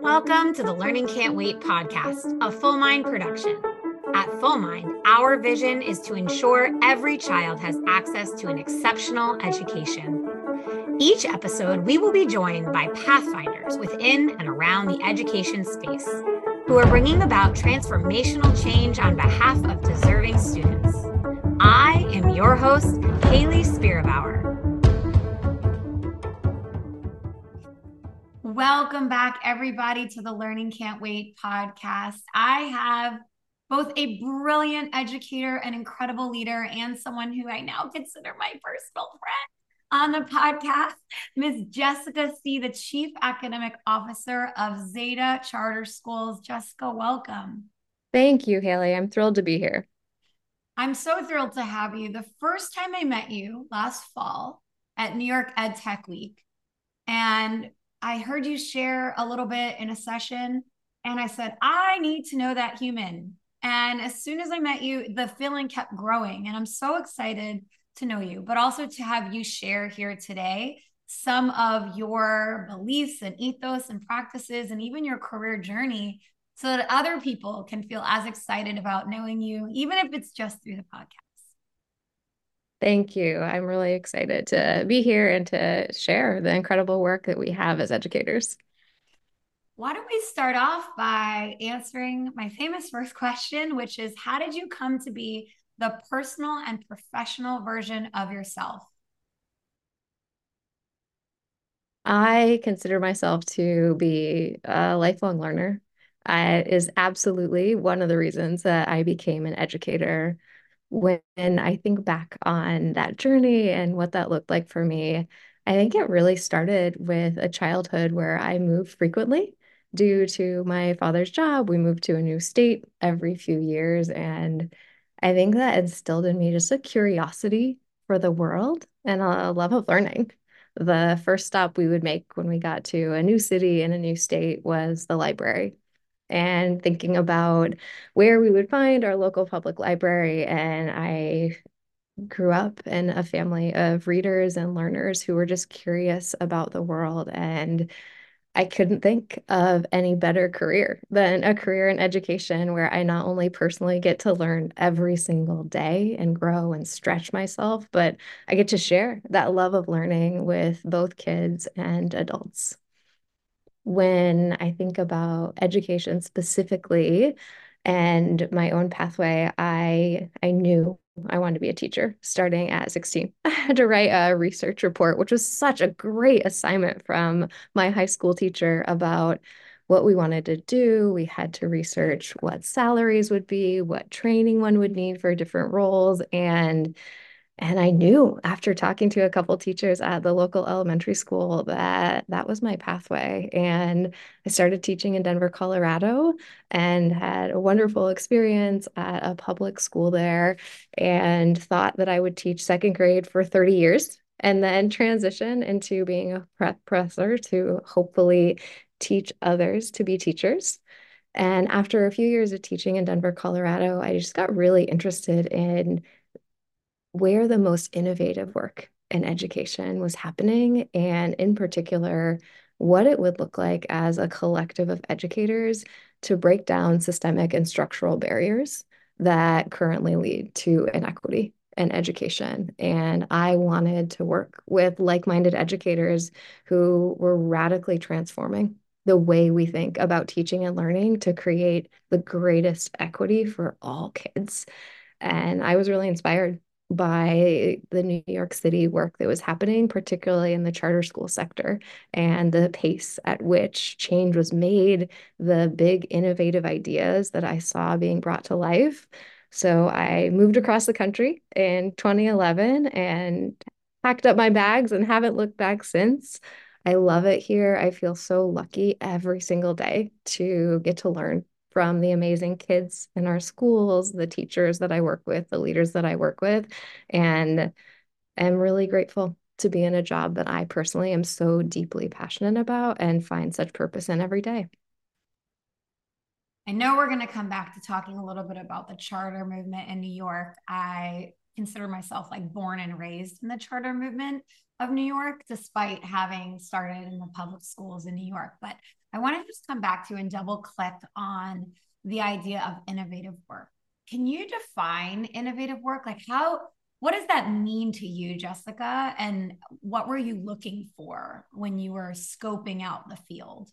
Welcome to the Learning Can't Wait podcast, a Full Mind production. At Full Mind, our vision is to ensure every child has access to an exceptional education. Each episode, we will be joined by pathfinders within and around the education space who are bringing about transformational change on behalf of deserving students. I am your host, Haley Spierbauer. Welcome back, everybody, to the Learning Can't Wait podcast. I have both a brilliant educator, an incredible leader, and someone who I now consider my personal friend on the podcast, Ms. Jessica See., the Chief Academic Officer of Zeta Charter Schools. Jessica, welcome. Thank you, Haley. I'm thrilled to be here. I'm so thrilled to have you. The first time I met you last fall at New York Ed Tech Week, and I heard you share a little bit in a session, and I said, I need to know that human. And as soon as I met you, the feeling kept growing, and I'm so excited to know you, but also to have you share here today some of your beliefs and ethos and practices and even your career journey so that other people can feel as excited about knowing you, even if it's just through the podcast. Thank you. I'm really excited to be here and to share the incredible work that we have as educators. Why don't we start off by answering my famous first question, which is, how did you come to be the personal and professional version of yourself? I consider myself to be a lifelong learner. Is absolutely one of the reasons that I became an educator. When I think back on that journey and what that looked like for me, I think it really started with a childhood where I moved frequently due to my father's job. We moved to a new state every few years, and I think that instilled in me just a curiosity for the world and a love of learning. The first stop we would make when we got to a new city in a new state was the library, and thinking about where we would find our local public library. And I grew up in a family of readers and learners who were just curious about the world. And I couldn't think of any better career than a career in education where I not only personally get to learn every single day and grow and stretch myself, but I get to share that love of learning with both kids and adults. When I think about education specifically and my own pathway, I knew I wanted to be a teacher starting at 16. I had to write a research report, which was such a great assignment from my high school teacher about what we wanted to do. We had to research what salaries would be, what training one would need for different roles, and I knew after talking to a couple teachers at the local elementary school that that was my pathway. And I started teaching in Denver, Colorado, and had a wonderful experience at a public school there, and thought that I would teach second grade for 30 years and then transition into being a prep professor to hopefully teach others to be teachers. And after a few years of teaching in Denver, Colorado, I just got really interested in where the most innovative work in education was happening, and in particular, what it would look like as a collective of educators to break down systemic and structural barriers that currently lead to inequity in education. And I wanted to work with like-minded educators who were radically transforming the way we think about teaching and learning to create the greatest equity for all kids. And I was really inspired by the New York City work that was happening, particularly in the charter school sector, and the pace at which change was made, the big innovative ideas that I saw being brought to life. So I moved across the country in 2011 and packed up my bags and haven't looked back since. I love it here. I feel so lucky every single day to get to learn from the amazing kids in our schools, the teachers that I work with, the leaders that I work with, and I'm really grateful to be in a job that I personally am so deeply passionate about and find such purpose in every day. I know we're going to come back to talking a little bit about the charter movement in New York. I consider myself like born and raised in the charter movement of New York, despite having started in the public schools in New York. But I want to just come back to and double click on the idea of innovative work. Can you define innovative work? Like, what does that mean to you, Jessica? And what were you looking for when you were scoping out the field?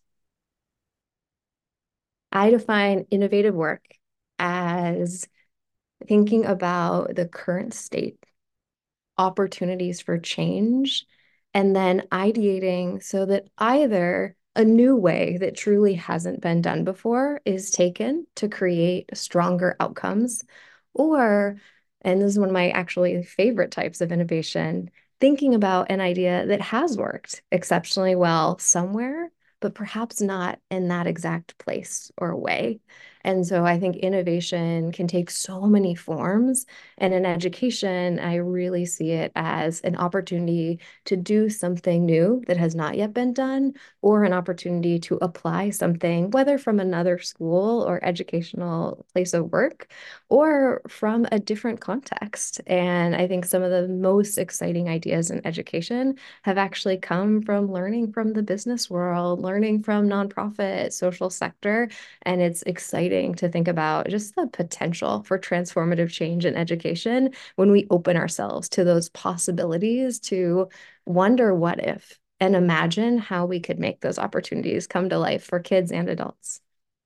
I define innovative work as thinking about the current state, opportunities for change, and then ideating so that either a new way that truly hasn't been done before is taken to create stronger outcomes, or, and this is one of my actually favorite types of innovation, thinking about an idea that has worked exceptionally well somewhere, but perhaps not in that exact place or way. And so I think innovation can take so many forms. And in education, I really see it as an opportunity to do something new that has not yet been done, or an opportunity to apply something, whether from another school or educational place of work, or from a different context. And I think some of the most exciting ideas in education have actually come from learning from the business world, learning from nonprofit, social sector. And it's exciting to think about just the potential for transformative change in education when we open ourselves to those possibilities to wonder what if and imagine how we could make those opportunities come to life for kids and adults.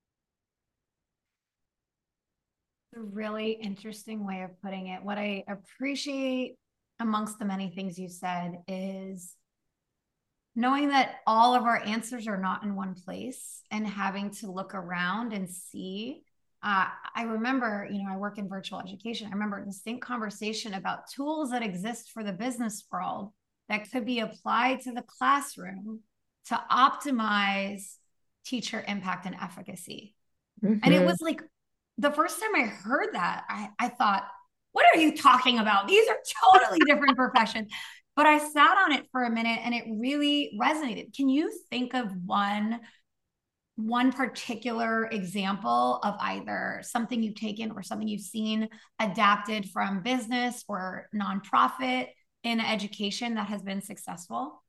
A really interesting way of putting it. What I appreciate amongst the many things you said is knowing that all of our answers are not in one place and having to look around and see. I remember, I work in virtual education. I remember a distinct conversation about tools that exist for the business world that could be applied to the classroom to optimize teacher impact and efficacy. And it Mhm. was like the first time I heard that, I thought, what are you talking about? These are totally different professions. But I sat on it for a minute and it really resonated. Can you think of one particular example of either something you've taken or something you've seen adapted from business or nonprofit in education that has been successful?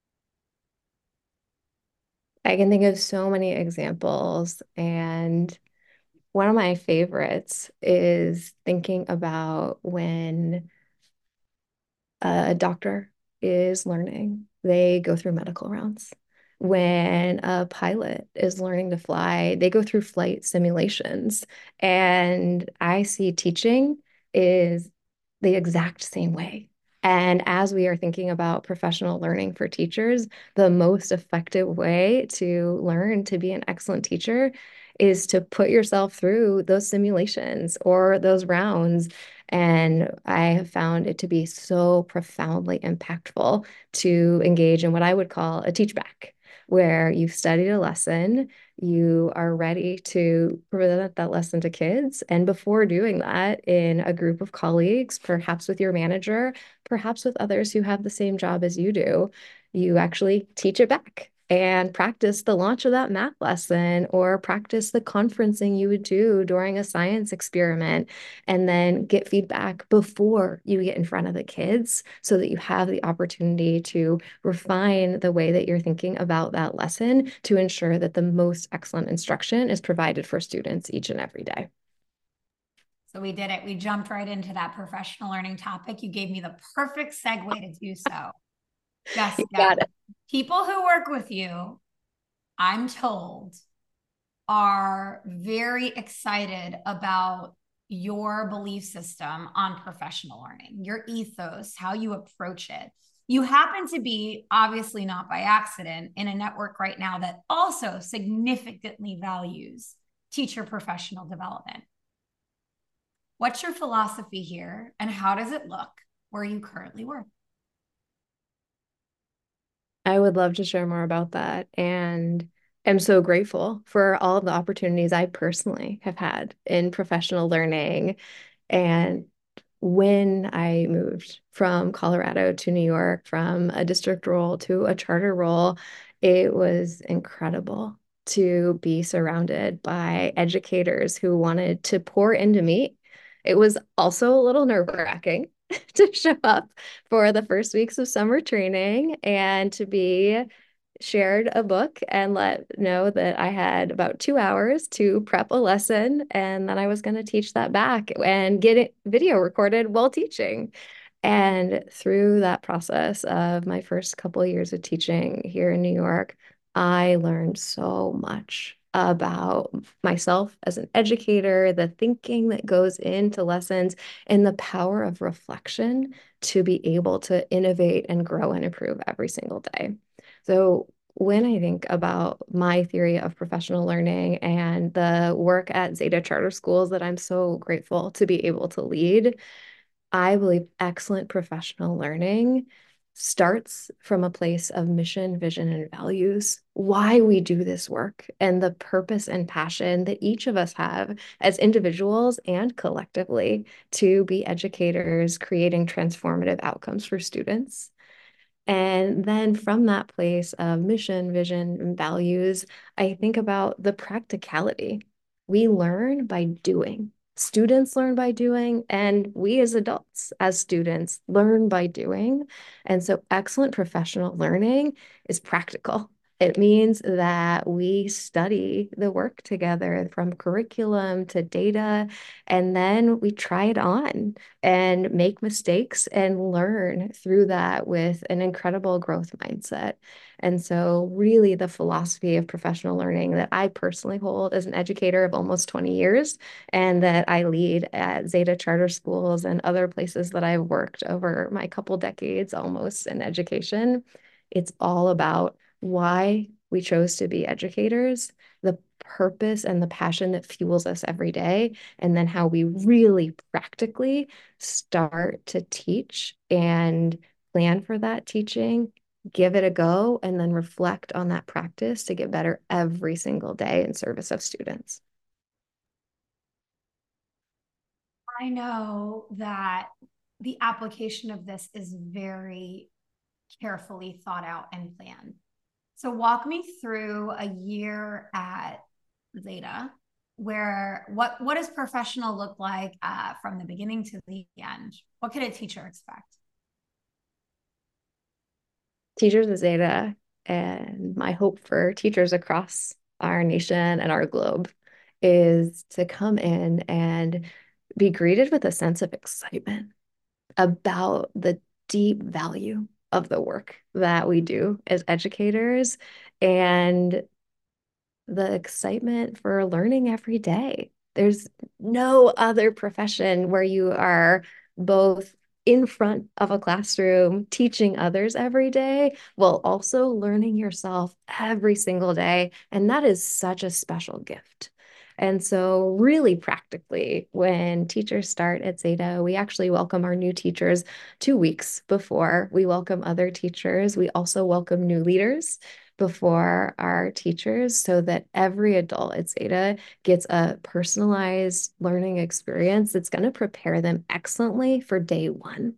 I can think of so many examples, and one of my favorites is thinking about when a doctor is learning, they go through medical rounds. When a pilot is learning to fly, they go through flight simulations. And I see teaching is the exact same way. And as we are thinking about professional learning for teachers, the most effective way to learn to be an excellent teacher is to put yourself through those simulations or those rounds. And I have found it to be so profoundly impactful to engage in what I would call a teach back, where you've studied a lesson, you are ready to present that lesson to kids. And before doing that, in a group of colleagues, perhaps with your manager, perhaps with others who have the same job as you do, you actually teach it back and practice the launch of that math lesson, or practice the conferencing you would do during a science experiment, and then get feedback before you get in front of the kids so that you have the opportunity to refine the way that you're thinking about that lesson to ensure that the most excellent instruction is provided for students each and every day. So we did it. We jumped right into that professional learning topic. You gave me the perfect segue to do so. You Jessica, got it. people who work with you, I'm told, are very excited about your belief system on professional learning, your ethos, how you approach it. You happen to be, obviously not by accident, in a network right now that also significantly values teacher professional development. What's your philosophy here, and how does it look where you currently work? I would love to share more about that. And am so grateful for all of the opportunities I personally have had in professional learning. And when I moved from Colorado to New York, from a district role to a charter role, it was incredible to be surrounded by educators who wanted to pour into me. It was also a little nerve-wracking to show up for the first weeks of summer training and to be shared a book and let know that I had about 2 hours to prep a lesson and then I was going to teach that back and get it video recorded while teaching. And through that process of my first couple of years of teaching here in New York, I learned so much about myself as an educator, the thinking that goes into lessons, and the power of reflection to be able to innovate and grow and improve every single day. So when I think about my theory of professional learning and the work at Zeta Charter Schools that I'm so grateful to be able to lead, I believe excellent professional learning starts from a place of mission, vision, and values, why we do this work, and the purpose and passion that each of us have as individuals and collectively to be educators, creating transformative outcomes for students. And then from that place of mission, vision, and values, I think about the practicality. We learn by doing. Students learn by doing, and we as adults, as students, learn by doing. And so excellent professional learning is practical. It means that we study the work together from curriculum to data, and then we try it on and make mistakes and learn through that with an incredible growth mindset. And so, really, the philosophy of professional learning that I personally hold as an educator of almost 20 years and that I lead at Zeta Charter Schools and other places that I've worked over my couple decades almost in education, it's all about why we chose to be educators, the purpose and the passion that fuels us every day, and then how we really practically start to teach and plan for that teaching, give it a go, and then reflect on that practice to get better every single day in service of students. I know that the application of this is very carefully thought out and planned. So walk me through a year at Zeta, where what does professional look like from the beginning to the end? What could a teacher expect? Teachers at Zeta and my hope for teachers across our nation and our globe is to come in and be greeted with a sense of excitement about the deep value of the work that we do as educators and the excitement for learning every day. There's no other profession where you are both in front of a classroom teaching others every day while also learning yourself every single day. And that is such a special gift. And so, really practically, when teachers start at Zeta, we actually welcome our new teachers 2 weeks before we welcome other teachers. We also welcome new leaders before our teachers so that every adult at Zeta gets a personalized learning experience that's going to prepare them excellently for day one.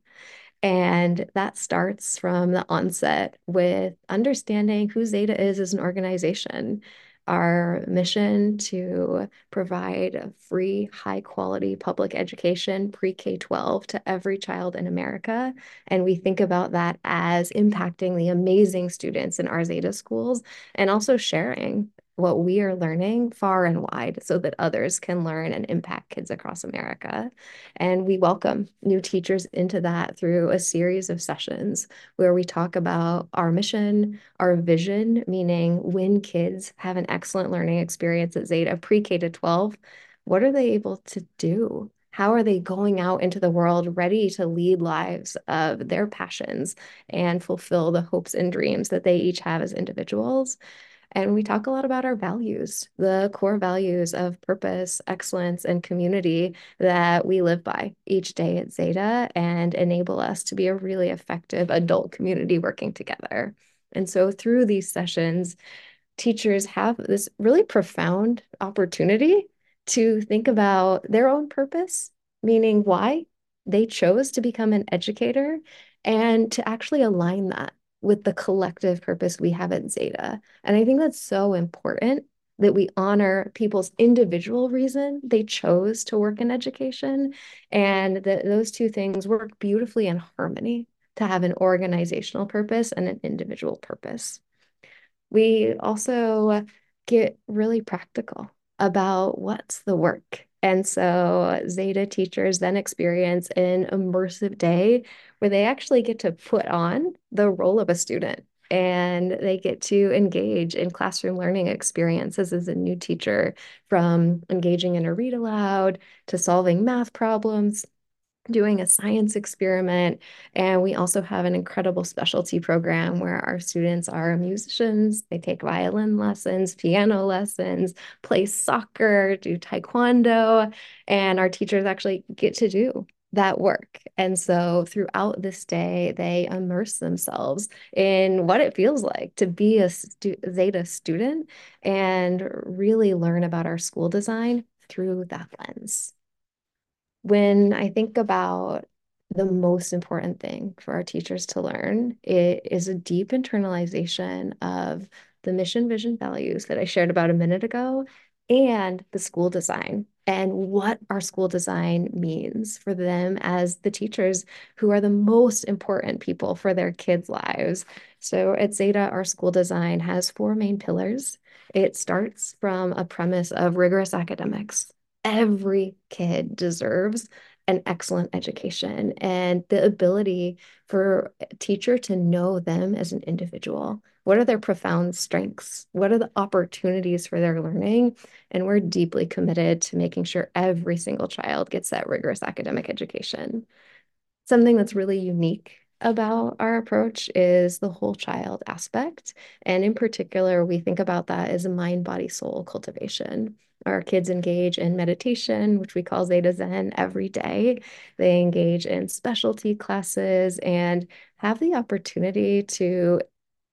And that starts from the onset with understanding who Zeta is as an organization. Our mission to provide a free, high quality public education pre-K 12 to every child in America. And we think about that as impacting the amazing students in our Zeta schools and also sharing what we are learning far and wide so that others can learn and impact kids across America. And we welcome new teachers into that through a series of sessions where we talk about our mission, our vision, meaning when kids have an excellent learning experience at Zeta pre-K to 12, what are they able to do? How are they going out into the world ready to lead lives of their passions and fulfill the hopes and dreams that they each have as individuals? And we talk a lot about our values, the core values of purpose, excellence, and community that we live by each day at Zeta and enable us to be a really effective adult community working together. And so through these sessions, teachers have this really profound opportunity to think about their own purpose, meaning why they chose to become an educator, and to actually align that with the collective purpose we have at Zeta. And I think that's so important that we honor people's individual reason they chose to work in education, and that those two things work beautifully in harmony to have an organizational purpose and an individual purpose. We also get really practical about what's the work. And so Zeta teachers then experience an immersive day where they actually get to put on the role of a student, and they get to engage in classroom learning experiences as a new teacher, from engaging in a read aloud to solving math problems, doing a science experiment. And we also have an incredible specialty program where our students are musicians. They take violin lessons, piano lessons, play soccer, do taekwondo, and our teachers actually get to do that work. And so throughout this day, they immerse themselves in what it feels like to be a Zeta student and really learn about our school design through that lens. When I think about the most important thing for our teachers to learn, it is a deep internalization of the mission, vision, values that I shared about a minute ago, and the school design and what our school design means for them as the teachers who are the most important people for their kids' lives. So at Zeta, our school design has four main pillars. It starts from a premise of rigorous academics. Every kid deserves an excellent education, and the ability for a teacher to know them as an individual. What are their profound strengths? What are the opportunities for their learning? And we're deeply committed to making sure every single child gets that rigorous academic education. Something that's really unique about our approach is the whole child aspect. And in particular, we think about that as a mind, body, soul cultivation. Our kids engage in meditation, which we call Zeta Zen, every day. They engage in specialty classes and have the opportunity to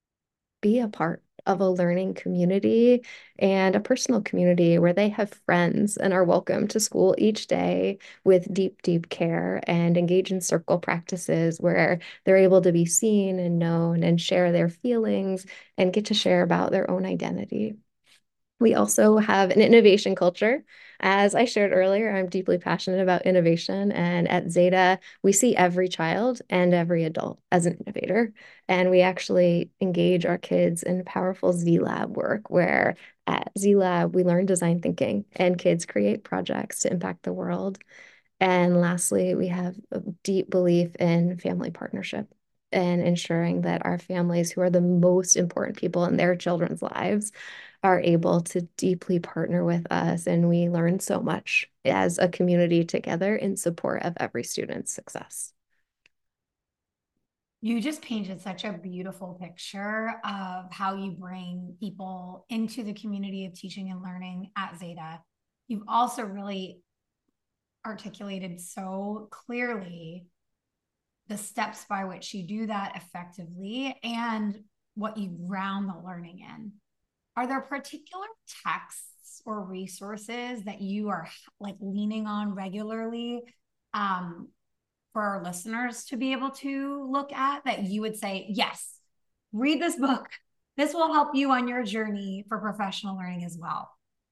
be a part of a learning community and a personal community where they have friends and are welcome to school each day with deep, deep care, and engage in circle practices where they're able to be seen and known and share their feelings and get to share about their own identity. We also have an innovation culture. As I shared earlier, I'm deeply passionate about innovation. And at Zeta, we see every child and every adult as an innovator. And we actually engage our kids in powerful Z Lab work, where at Z Lab, we learn design thinking and kids create projects to impact the world. And lastly, we have a deep belief in family partnership and ensuring that our families, who are the most important people in their children's lives, are able to deeply partner with us. And we learn so much as a community together in support of every student's success. You just painted such a beautiful picture of how you bring people into the community of teaching and learning at Zeta. You've also really articulated so clearly the steps by which you do that effectively and what you ground the learning in. Are there particular texts or resources that you are like leaning on regularly, for our listeners to be able to look at, that you would say, yes, read this book? This will help you on your journey for professional learning as well.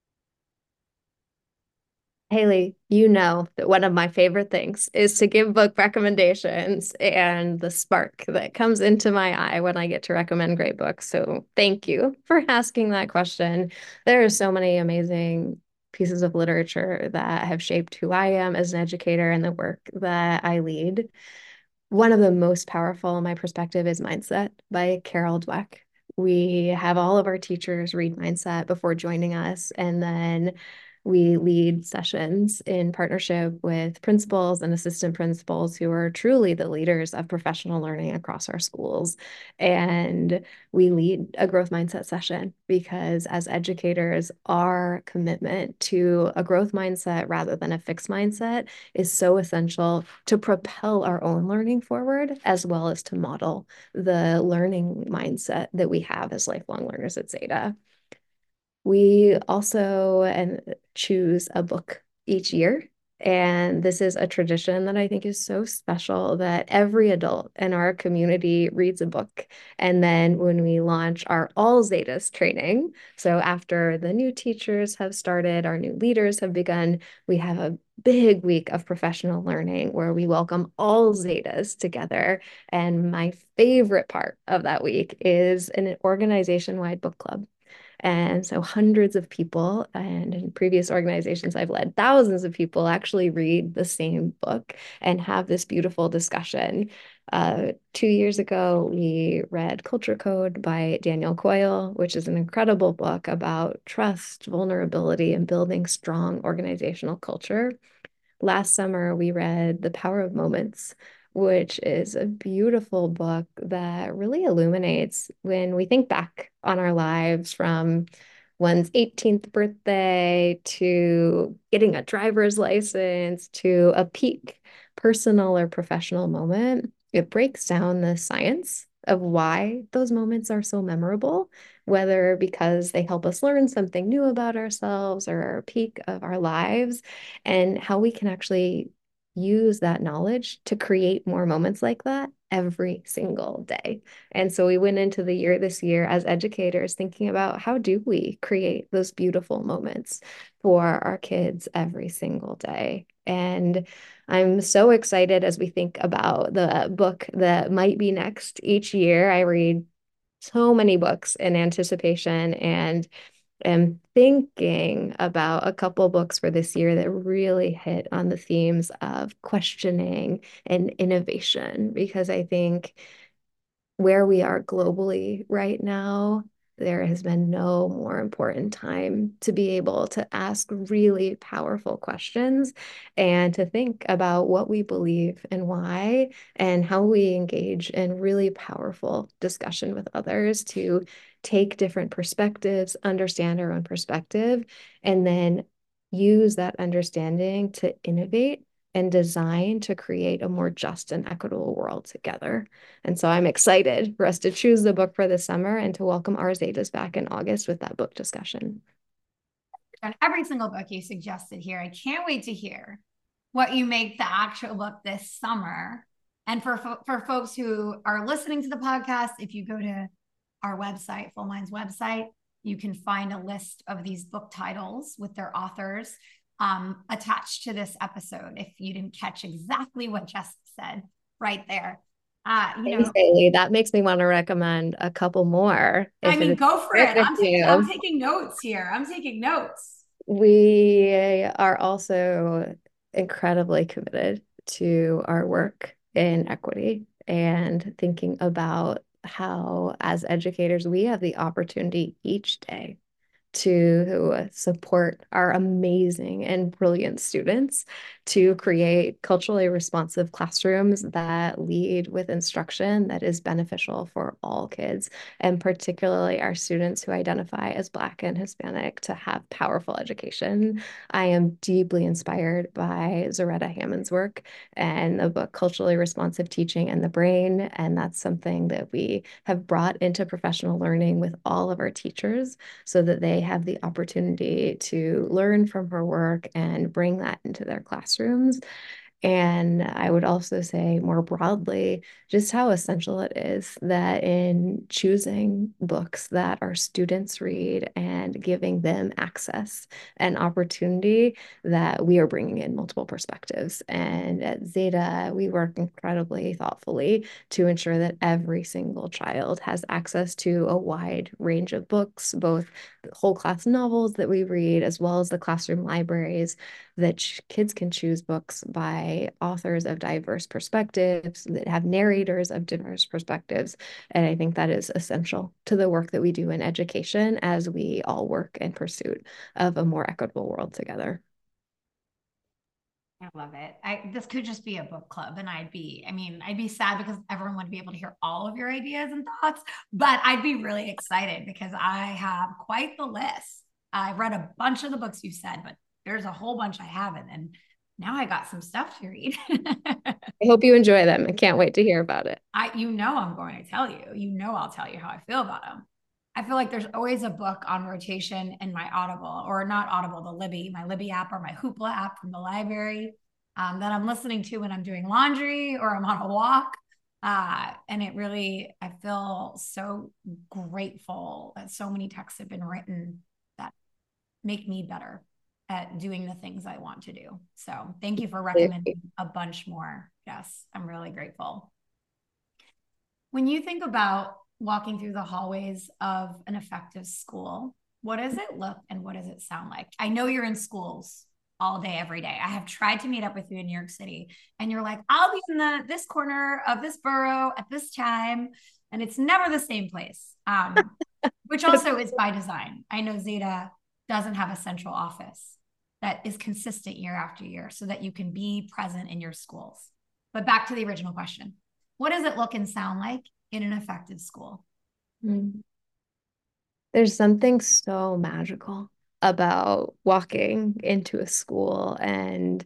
Haley, you know that one of my favorite things is to give book recommendations, and the spark that comes into my eye when I get to recommend great books. So thank you for asking that question. There are so many amazing pieces of literature that have shaped who I am as an educator and the work that I lead. One of the most powerful in my perspective is Mindset by Carol Dweck. We have all of our teachers read Mindset before joining us, and then we lead sessions in partnership with principals and assistant principals who are truly the leaders of professional learning across our schools. And we lead a growth mindset session because, as educators, our commitment to a growth mindset rather than a fixed mindset is so essential to propel our own learning forward, as well as to model the learning mindset that we have as lifelong learners at Zeta. We also choose a book each year And this is a tradition that I think is so special that every adult in our community reads a book. And then when we launch our All Zetas training, so after the new teachers have started, our new leaders have begun, we have a big week of professional learning where we welcome all Zetas together. And my favorite part of that week is an organization-wide book club. And so hundreds of people, and in previous organizations I've led, thousands of people actually read the same book and have this beautiful discussion. 2 years ago, we read Culture Code by Daniel Coyle, which is an incredible book about trust, vulnerability, and building strong organizational culture. Last summer, we read The Power of Moments, which is a beautiful book that really illuminates when we think back on our lives from one's 18th birthday to getting a driver's license to a peak personal or professional moment. It breaks down the science of why those moments are so memorable, whether because they help us learn something new about ourselves or a peak of our lives, and how we can actually use that knowledge to create more moments like that every single day. And so we went into the year this year as educators thinking about how do we create those beautiful moments for our kids every single day. And I'm so excited as we think about the book that might be next each year. I read so many books in anticipation and am thinking about a couple books for this year that really hit on the themes of questioning and innovation, because I think where we are globally right now, there has been no more important time to be able to ask really powerful questions and to think about what we believe and why, and how we engage in really powerful discussion with others to take different perspectives, understand our own perspective, and then use that understanding to innovate and design to create a more just and equitable world together. And so I'm excited for us to choose the book for the summer and to welcome our Zetas back in August with that book discussion. And every single book you suggested here, I can't wait to hear what you make the actual book this summer. And for folks who are listening to the podcast, if you go to our website, Full Minds website, you can find a list of these book titles with their authors attached to this episode. If you didn't catch exactly what Jess said right there, Thanks, Haley. That makes me want to recommend a couple more. I If it mean, is go for right it. with I'm you. taking notes here. I'm taking notes. We are also incredibly committed to our work in equity and thinking about how, as educators, we have the opportunity each day to support our amazing and brilliant students to create culturally responsive classrooms that lead with instruction that is beneficial for all kids, and particularly our students who identify as Black and Hispanic to have powerful education. I am deeply inspired by Zaretta Hammond's work and the book Culturally Responsive Teaching and the Brain, and that's something that we have brought into professional learning with all of our teachers so that they have the opportunity to learn from her work and bring that into their classrooms. And I would also say more broadly, just how essential it is that in choosing books that our students read and giving them access and opportunity, that we are bringing in multiple perspectives. And at Zeta, we work incredibly thoughtfully to ensure that every single child has access to a wide range of books, both the whole class novels that we read, as well as the classroom libraries, that kids can choose books by authors of diverse perspectives, that have narrators of diverse perspectives. And I think that is essential to the work that we do in education as we all work in pursuit of a more equitable world together. I love it. This could just be a book club, and I'd be sad because everyone would be able to hear all of your ideas and thoughts, but I'd be really excited because I have quite the list. I've read a bunch of the books you said, but there's a whole bunch I haven't, and now I got some stuff to read. I hope you enjoy them. I can't wait to hear about it. I'm going to tell you. I'll tell you how I feel about them. I feel like there's always a book on rotation in my Audible, or not Audible, the Libby, my Libby app or my Hoopla app from the library, that I'm listening to when I'm doing laundry or I'm on a walk. And it really, I feel so grateful that so many texts have been written that make me better at doing the things I want to do. So thank you for recommending a bunch more. Yes, I'm really grateful. When you think about walking through the hallways of an effective school, what does it look and what does it sound like? I know you're in schools all day, every day. I have tried to meet up with you in New York City, and you're like, I'll be in this corner of this borough at this time, and it's never the same place, which also is by design. I know Zeta doesn't have a central office that is consistent year after year so that you can be present in your schools. But back to the original question, what does it look and sound like in an effective school? Mm. There's something so magical about walking into a school, and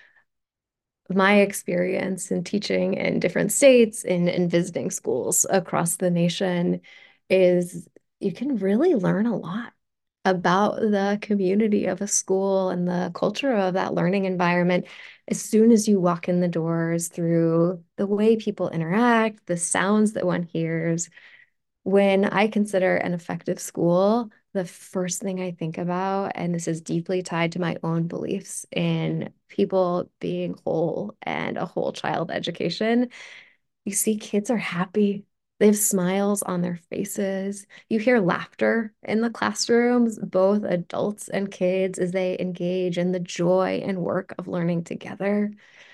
my experience in teaching in different states and visiting schools across the nation is you can really learn a lot about the community of a school and the culture of that learning environment as soon as you walk in the doors, through the way people interact, the sounds that one hears. When I consider an effective school, the first thing I think about, and this is deeply tied to my own beliefs in people being whole and a whole child education, you see kids are happy. They have smiles on their faces. You hear laughter in the classrooms, both adults and kids, as they engage in the joy and work of learning together.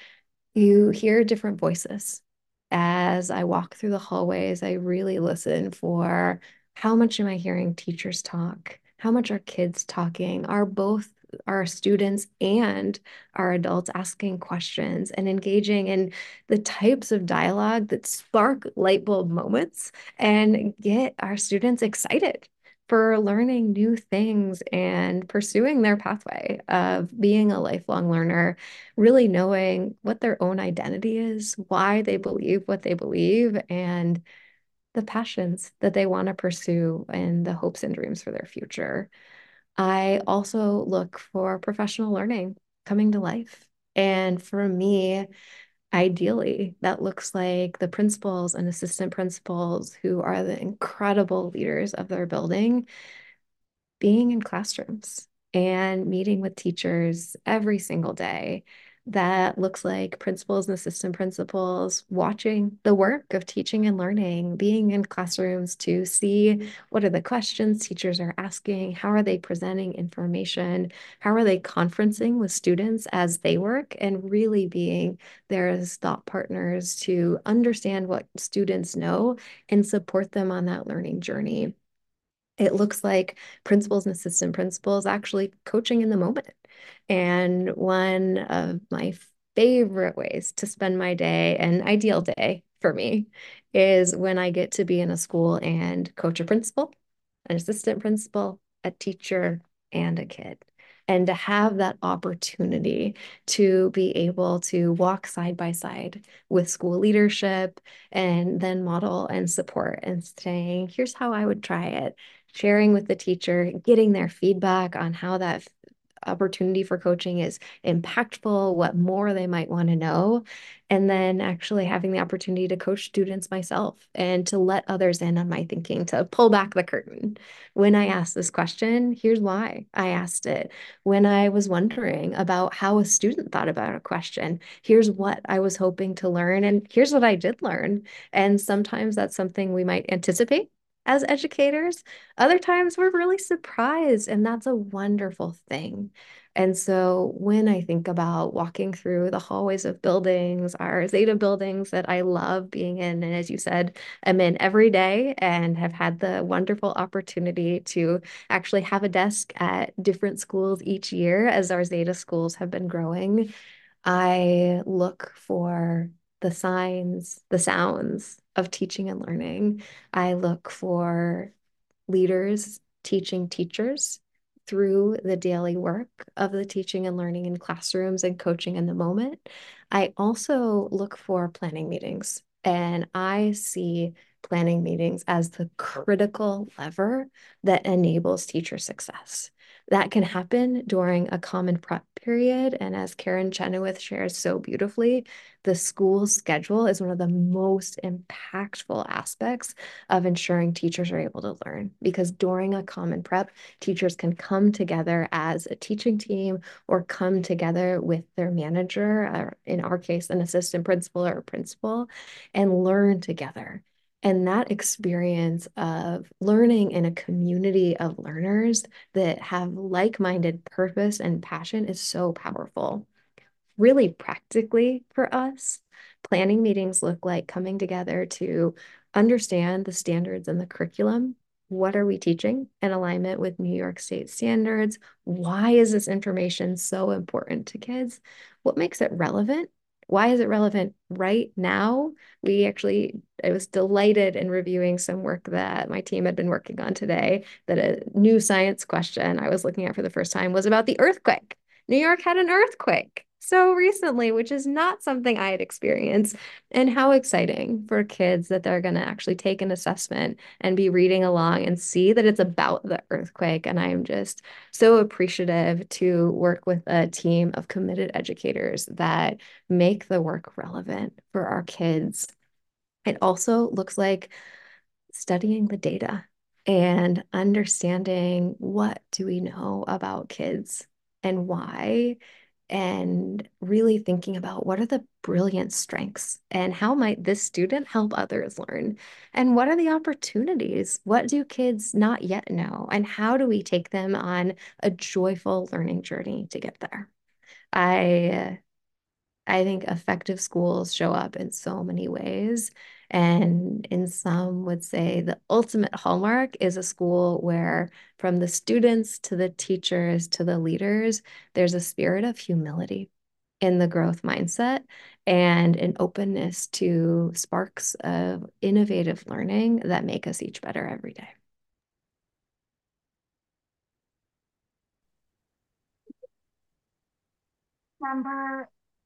You hear different voices. As I walk through the hallways, I really listen for how much am I hearing teachers talk? How much are kids talking? Are both our students and our adults asking questions and engaging in the types of dialogue that spark light bulb moments and get our students excited for learning new things and pursuing their pathway of being a lifelong learner, really knowing what their own identity is, why they believe what they believe, and the passions that they want to pursue and the hopes and dreams for their future. I also look for professional learning coming to life. And for me, ideally, that looks like the principals and assistant principals who are the incredible leaders of their building being in classrooms and meeting with teachers every single day. That looks like principals and assistant principals watching the work of teaching and learning, being in classrooms to see what are the questions teachers are asking, how are they presenting information, how are they conferencing with students as they work, and really being there as thought partners to understand what students know and support them on that learning journey. It looks like principals and assistant principals actually coaching in the moment. And one of my favorite ways to spend my day, an ideal day for me, is when I get to be in a school and coach a principal, an assistant principal, a teacher, and a kid. And to have that opportunity to be able to walk side by side with school leadership and then model and support and saying, here's how I would try it, sharing with the teacher, getting their feedback on how that opportunity for coaching is impactful, what more they might want to know, and then actually having the opportunity to coach students myself and to let others in on my thinking, to pull back the curtain. When I asked this question, here's why I asked it. When I was wondering about how a student thought about a question, here's what I was hoping to learn, and here's what I did learn. And sometimes that's something we might anticipate as educators. Other times we're really surprised, and that's a wonderful thing. And so when I think about walking through the hallways of buildings, our Zeta buildings that I love being in, and as you said, I'm in every day and have had the wonderful opportunity to actually have a desk at different schools each year as our Zeta schools have been growing. I look for the signs, the sounds of teaching and learning. I look for leaders teaching teachers through the daily work of the teaching and learning in classrooms and coaching in the moment. I also look for planning meetings, and I see planning meetings as the critical lever that enables teacher success. That can happen during a common prep period. And as Karen Chenoweth shares so beautifully, the school schedule is one of the most impactful aspects of ensuring teachers are able to learn. Because during a common prep, teachers can come together as a teaching team or come together with their manager, or in our case, an assistant principal or a principal, and learn together. And that experience of learning in a community of learners that have like-minded purpose and passion is so powerful. Really practically for us, planning meetings look like coming together to understand the standards and the curriculum. What are we teaching in alignment with New York State standards? Why is this information so important to kids? What makes it relevant? Why is it relevant right now? I was delighted in reviewing some work that my team had been working on today, that a new science question I was looking at for the first time was about the earthquake. New York had an earthquake so recently, which is not something I had experienced. And how exciting for kids that they're going to actually take an assessment and be reading along and see that it's about the earthquake. And I'm just so appreciative to work with a team of committed educators that make the work relevant for our kids. It also looks like studying the data and understanding what do we know about kids and why, and really thinking about what are the brilliant strengths and how might this student help others learn, and what are the opportunities, what do kids not yet know, and how do we take them on a joyful learning journey to get there. I think effective schools show up in so many ways. And in some would say the ultimate hallmark is a school where, from the students to the teachers to the leaders, there's a spirit of humility in the growth mindset and an openness to sparks of innovative learning that make us each better every day. Remember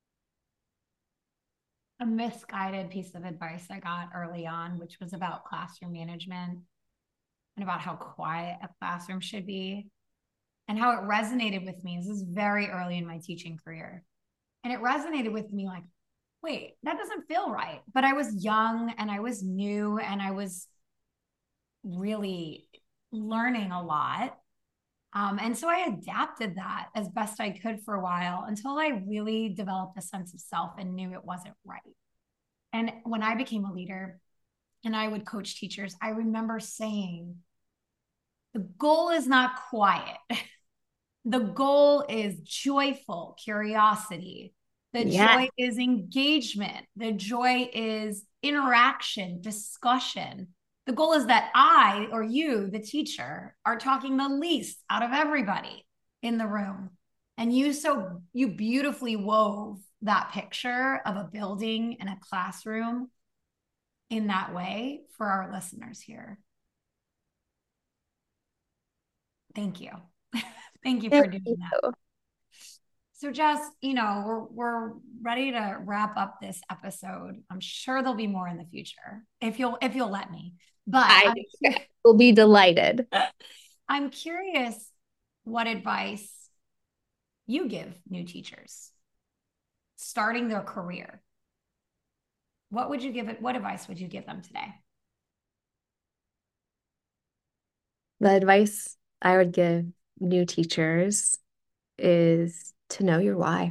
a misguided piece of advice I got early on, which was about classroom management and about how quiet a classroom should be and how it resonated with me. This is very early in my teaching career. And it resonated with me like, wait, that doesn't feel right. But I was young and I was new and I was really learning a lot. And so I adapted that as best I could for a while until I really developed a sense of self and knew it wasn't right. And when I became a leader and I would coach teachers, I remember saying, the goal is not quiet. The goal is joyful curiosity. The Yeah. joy is engagement. The joy is interaction, discussion. The goal is that I or you, the teacher, are talking the least out of everybody in the room. And you beautifully wove that picture of a building and a classroom in that way for our listeners here. Thank you. Thank you for Thank doing that. you. So Jess, we're ready to wrap up this episode. I'm sure there'll be more in the future if you'll let me. But I will be delighted. I'm curious what advice you give new teachers starting their career. What advice would you give them today? The advice I would give new teachers is to know your why.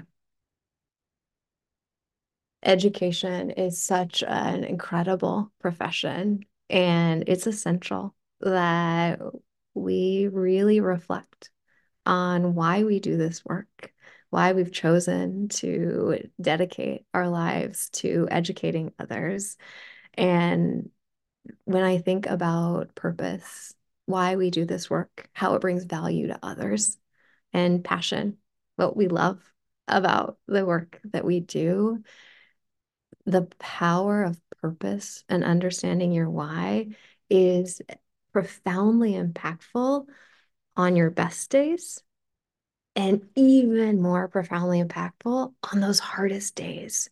Education is such an incredible profession, and it's essential that we really reflect on why we do this work, why we've chosen to dedicate our lives to educating others. And when I think about purpose, why we do this work, how it brings value to others, and passion, what we love about the work that we do, the power of purpose and understanding your why is profoundly impactful on your best days and even more profoundly impactful on those hardest days.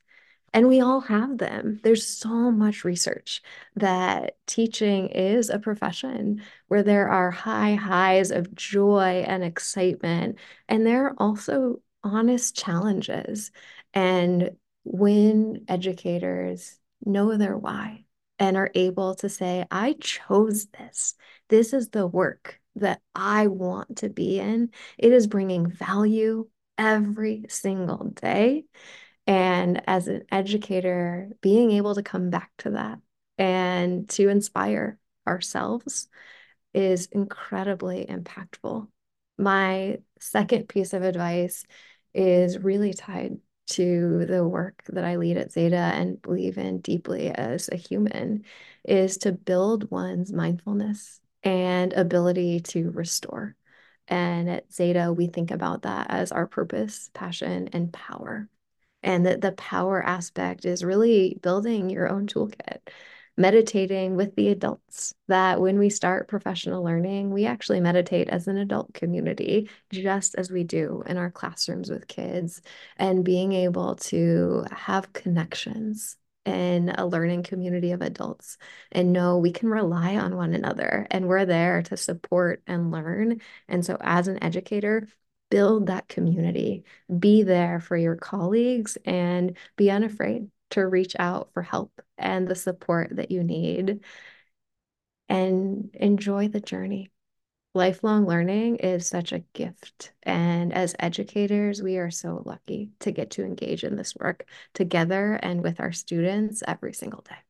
And we all have them. There's so much research that teaching is a profession where there are high highs of joy and excitement, and there are also honest challenges. And when educators know their why and are able to say, I chose this, this is the work that I want to be in, it is bringing value every single day. And as an educator, being able to come back to that and to inspire ourselves is incredibly impactful. My second piece of advice is really tied to the work that I lead at Zeta and believe in deeply as a human, is to build one's mindfulness and ability to restore. And at Zeta, we think about that as our purpose, passion, and power. And that the power aspect is really building your own toolkit, meditating with the adults. That when we start professional learning, we actually meditate as an adult community, just as we do in our classrooms with kids, and being able to have connections in a learning community of adults and know we can rely on one another and we're there to support and learn. And so, as an educator, build that community, be there for your colleagues, and be unafraid to reach out for help and the support that you need, and enjoy the journey. Lifelong learning is such a gift. And as educators, we are so lucky to get to engage in this work together and with our students every single day.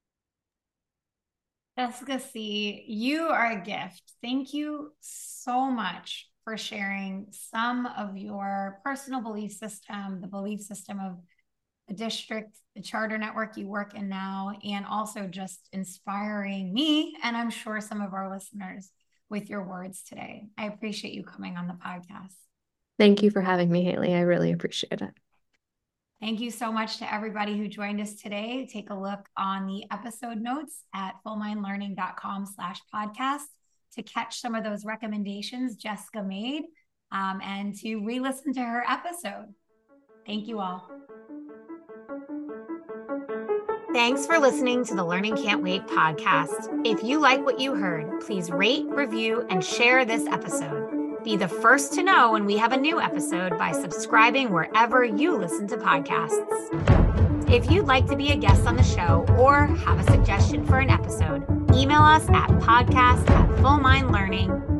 Jessica C., you are a gift. Thank you so much for sharing some of your personal belief system, the belief system of the district, the charter network you work in now, and also just inspiring me, and I'm sure some of our listeners, with your words today. I appreciate you coming on the podcast. Thank you for having me, Haley. I really appreciate it. Thank you so much to everybody who joined us today. Take a look on the episode notes at fullmindlearning.com/podcast to catch some of those recommendations Jessica made, and to re-listen to her episode. Thank you all. Thanks for listening to the Learning Can't Wait podcast. If you like what you heard, please rate, review, and share this episode. Be the first to know when we have a new episode by subscribing wherever you listen to podcasts. If you'd like to be a guest on the show or have a suggestion for an episode, email us at podcast@fullmindlearning.com.